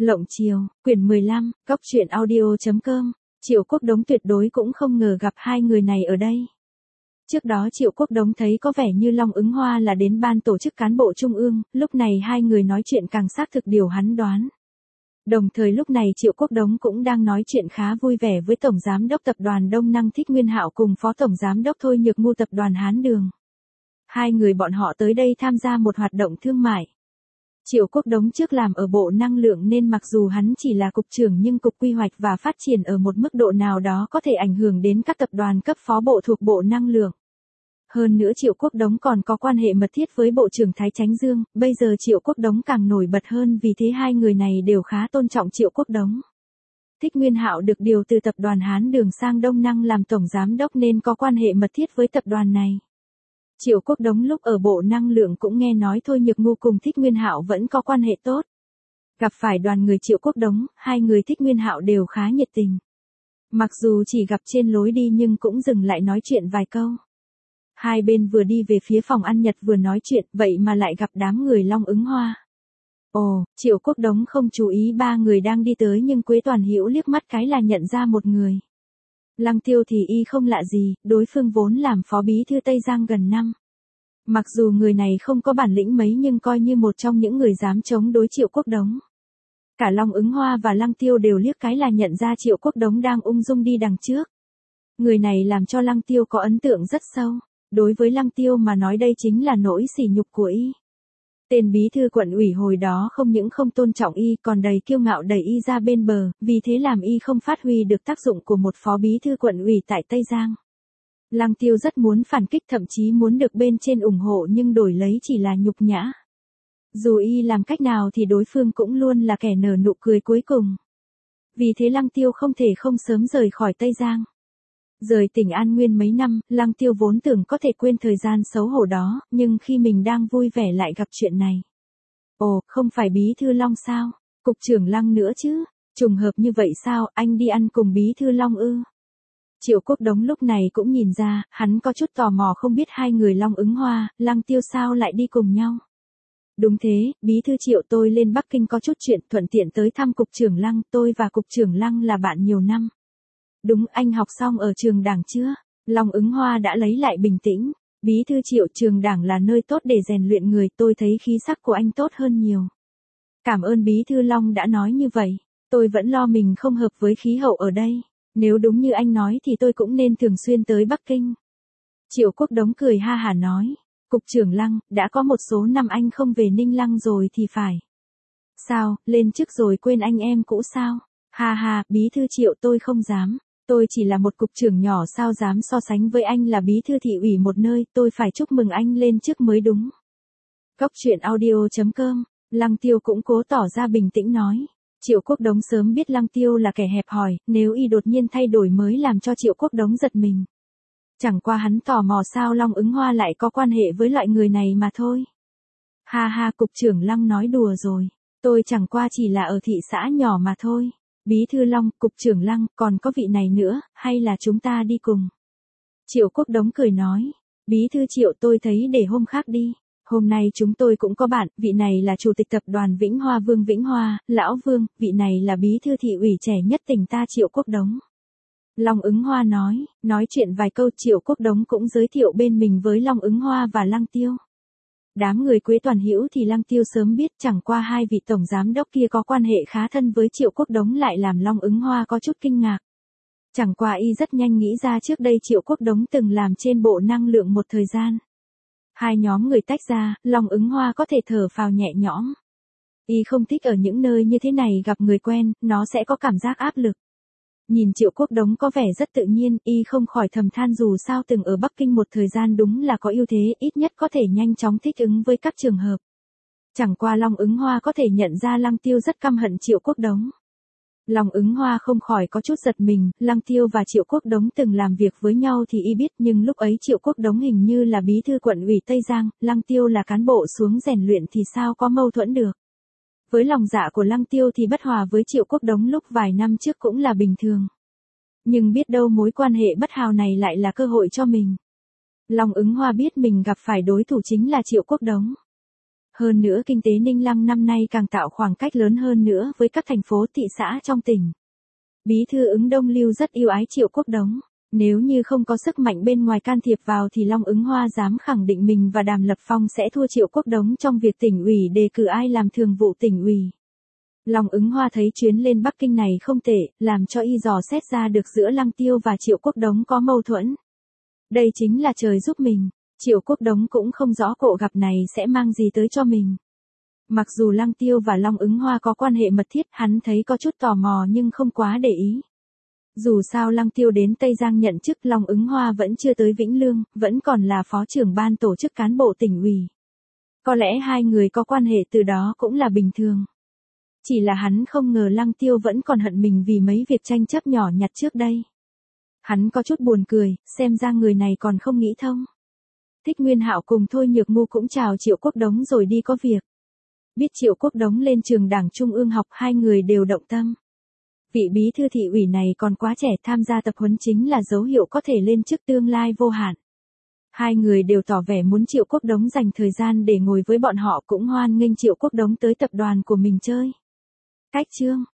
Lộng Chiều, quyển 15, Cóc truyện audio.com. Triệu Quốc Đống tuyệt đối cũng không ngờ gặp hai người này ở đây. Trước đó Triệu Quốc Đống thấy có vẻ như Long Ứng Hoa là đến ban tổ chức cán bộ trung ương, lúc này hai người nói chuyện càng xác thực điều hắn đoán. Đồng thời lúc này Triệu Quốc Đống cũng đang nói chuyện khá vui vẻ với Tổng Giám đốc Tập đoàn Đông Năng Thích Nguyên Hạo cùng Phó Tổng Giám đốc Thôi Nhược Ngu Tập đoàn Hán Đường. Hai người bọn họ tới đây tham gia một hoạt động thương mại. Triệu Quốc Đống trước làm ở Bộ Năng lượng nên mặc dù hắn chỉ là cục trưởng nhưng cục quy hoạch và phát triển ở một mức độ nào đó có thể ảnh hưởng đến các tập đoàn cấp phó bộ thuộc Bộ Năng lượng. Hơn nữa Triệu Quốc Đống còn có quan hệ mật thiết với Bộ trưởng Thái Chánh Dương, bây giờ Triệu Quốc Đống càng nổi bật hơn vì thế hai người này đều khá tôn trọng Triệu Quốc Đống. Thích Nguyên Hạo được điều từ tập đoàn Hán Đường sang Đông Năng làm tổng giám đốc nên có quan hệ mật thiết với tập đoàn này. Triệu Quốc Đống lúc ở Bộ Năng lượng cũng nghe nói Thôi Nhược Ngu cùng Thích Nguyên Hạo vẫn có quan hệ tốt. Gặp phải đoàn người Triệu Quốc Đống, hai người Thích Nguyên Hạo đều khá nhiệt tình. Mặc dù chỉ gặp trên lối đi nhưng cũng dừng lại nói chuyện vài câu. Hai bên vừa đi về phía phòng ăn Nhật vừa nói chuyện, vậy mà lại gặp đám người Long Ứng Hoa. Ồ, Triệu Quốc Đống không chú ý ba người đang đi tới nhưng Quế Toàn Hữu liếc mắt cái là nhận ra một người. Lăng Tiêu thì y không lạ gì, đối phương vốn làm phó bí thư Tây Giang gần năm. Mặc dù người này không có bản lĩnh mấy nhưng coi như một trong những người dám chống đối Triệu Quốc Đống. Cả Long Ứng Hoa và Lăng Tiêu đều liếc cái là nhận ra Triệu Quốc Đống đang ung dung đi đằng trước. Người này làm cho Lăng Tiêu có ấn tượng rất sâu. Đối với Lăng Tiêu mà nói đây chính là nỗi sỉ nhục của y. Tên bí thư quận ủy hồi đó không những không tôn trọng y còn đầy kiêu ngạo đẩy y ra bên bờ, vì thế làm y không phát huy được tác dụng của một phó bí thư quận ủy tại Tây Giang. Lăng Tiêu rất muốn phản kích thậm chí muốn được bên trên ủng hộ nhưng đổi lấy chỉ là nhục nhã. Dù y làm cách nào thì đối phương cũng luôn là kẻ nở nụ cười cuối cùng. Vì thế Lăng Tiêu không thể không sớm rời khỏi Tây Giang. Rời tỉnh An Nguyên mấy năm, Lăng Tiêu vốn tưởng có thể quên thời gian xấu hổ đó, nhưng khi mình đang vui vẻ lại gặp chuyện này. Ồ, không phải bí thư Long sao? Cục trưởng Lăng nữa chứ? Trùng hợp như vậy sao, anh đi ăn cùng bí thư Long ư? Triệu Quốc Đống lúc này cũng nhìn ra, hắn có chút tò mò không biết hai người Long Ứng Hoa, Lăng Tiêu sao lại đi cùng nhau. Đúng thế, bí thư Triệu tôi lên Bắc Kinh có chút chuyện thuận tiện tới thăm cục trưởng Lăng, tôi và cục trưởng Lăng là bạn nhiều năm. Đúng, anh học xong ở trường đảng chưa? Long Ứng Hoa đã lấy lại bình tĩnh. Bí thư Triệu, trường đảng là nơi tốt để rèn luyện người, tôi thấy khí sắc của anh tốt hơn nhiều. Cảm ơn bí thư Long đã nói như vậy. Tôi vẫn lo mình không hợp với khí hậu ở đây. Nếu đúng như anh nói thì tôi cũng nên thường xuyên tới Bắc Kinh. Triệu Quốc Đống cười ha hả nói. Cục trưởng Lăng, đã có một số năm anh không về Ninh Lăng rồi thì phải. Sao, lên chức rồi quên anh em cũ sao? Ha ha, bí thư Triệu tôi không dám. Tôi chỉ là một cục trưởng nhỏ sao dám so sánh với anh là bí thư thị ủy một nơi, tôi phải chúc mừng anh lên chức mới đúng. Cóc truyện audio.com, Lăng Tiêu cũng cố tỏ ra bình tĩnh nói. Triệu Quốc Đống sớm biết Lăng Tiêu là kẻ hẹp hòi, nếu y đột nhiên thay đổi mới làm cho Triệu Quốc Đống giật mình. Chẳng qua hắn tò mò sao Long Ứng Hoa lại có quan hệ với loại người này mà thôi. Ha ha, cục trưởng Lăng nói đùa rồi, tôi chẳng qua chỉ là ở thị xã nhỏ mà thôi. Bí thư Long, cục trưởng Lăng, còn có vị này nữa, hay là chúng ta đi cùng? Triệu Quốc Đống cười nói. Bí thư Triệu tôi thấy để hôm khác đi. Hôm nay chúng tôi cũng có bạn, vị này là chủ tịch tập đoàn Vĩnh Hoa Vương Vĩnh Hoa, Lão Vương, vị này là bí thư thị ủy trẻ nhất tỉnh ta Triệu Quốc Đống. Long Ứng Hoa nói chuyện vài câu Triệu Quốc Đống cũng giới thiệu bên mình với Long Ứng Hoa và Lăng Tiêu. Đám người Quế Toàn Hữu thì Lăng Tiêu sớm biết chẳng qua hai vị tổng giám đốc kia có quan hệ khá thân với Triệu Quốc Đống lại làm Long Ứng Hoa có chút kinh ngạc. Chẳng qua y rất nhanh nghĩ ra trước đây Triệu Quốc Đống từng làm trên Bộ Năng lượng một thời gian. Hai nhóm người tách ra, Long Ứng Hoa có thể thở phào nhẹ nhõm. Y không thích ở những nơi như thế này gặp người quen, nó sẽ có cảm giác áp lực. Nhìn Triệu Quốc Đống có vẻ rất tự nhiên, y không khỏi thầm than dù sao từng ở Bắc Kinh một thời gian đúng là có ưu thế, ít nhất có thể nhanh chóng thích ứng với các trường hợp. Chẳng qua Long Ứng Hoa có thể nhận ra Lăng Tiêu rất căm hận Triệu Quốc Đống. Long Ứng Hoa không khỏi có chút giật mình, Lăng Tiêu và Triệu Quốc Đống từng làm việc với nhau thì y biết nhưng lúc ấy Triệu Quốc Đống hình như là bí thư quận ủy Tây Giang, Lăng Tiêu là cán bộ xuống rèn luyện thì sao có mâu thuẫn được. Với lòng dạ của Lăng Tiêu thì bất hòa với Triệu Quốc Đống lúc vài năm trước cũng là bình thường. Nhưng biết đâu mối quan hệ bất hào này lại là cơ hội cho mình. Long Ứng Hoa biết mình gặp phải đối thủ chính là Triệu Quốc Đống. Hơn nữa kinh tế Ninh Lăng năm nay càng tạo khoảng cách lớn hơn nữa với các thành phố thị xã trong tỉnh. Bí thư Ứng Đông Lưu rất yêu ái Triệu Quốc Đống. Nếu như không có sức mạnh bên ngoài can thiệp vào thì Long Ứng Hoa dám khẳng định mình và Đàm Lập Phong sẽ thua Triệu Quốc Đống trong việc tỉnh ủy đề cử ai làm thường vụ tỉnh ủy. Long Ứng Hoa thấy chuyến lên Bắc Kinh này không tệ, làm cho y dò xét ra được giữa Lăng Tiêu và Triệu Quốc Đống có mâu thuẫn. Đây chính là trời giúp mình, Triệu Quốc Đống cũng không rõ cuộc gặp này sẽ mang gì tới cho mình. Mặc dù Lăng Tiêu và Long Ứng Hoa có quan hệ mật thiết, hắn thấy có chút tò mò nhưng không quá để ý. Dù sao Lăng Tiêu đến Tây Giang nhận chức, Long Ứng Hoa vẫn chưa tới Vĩnh Lương, vẫn còn là phó trưởng ban tổ chức cán bộ tỉnh ủy. Có lẽ hai người có quan hệ từ đó cũng là bình thường. Chỉ là hắn không ngờ Lăng Tiêu vẫn còn hận mình vì mấy việc tranh chấp nhỏ nhặt trước đây. Hắn có chút buồn cười, xem ra người này còn không nghĩ thông. Thích Nguyên Hạo cùng Thôi Nhược Ngu cũng chào Triệu Quốc Đống rồi đi có việc. Biết Triệu Quốc Đống lên trường Đảng Trung ương học, hai người đều động tâm. Vị bí thư thị ủy này còn quá trẻ, tham gia tập huấn chính là dấu hiệu có thể lên chức tương lai vô hạn. Hai người đều tỏ vẻ muốn Triệu Quốc Đống dành thời gian để ngồi với bọn họ, cũng hoan nghênh Triệu Quốc Đống tới tập đoàn của mình chơi. Cách chương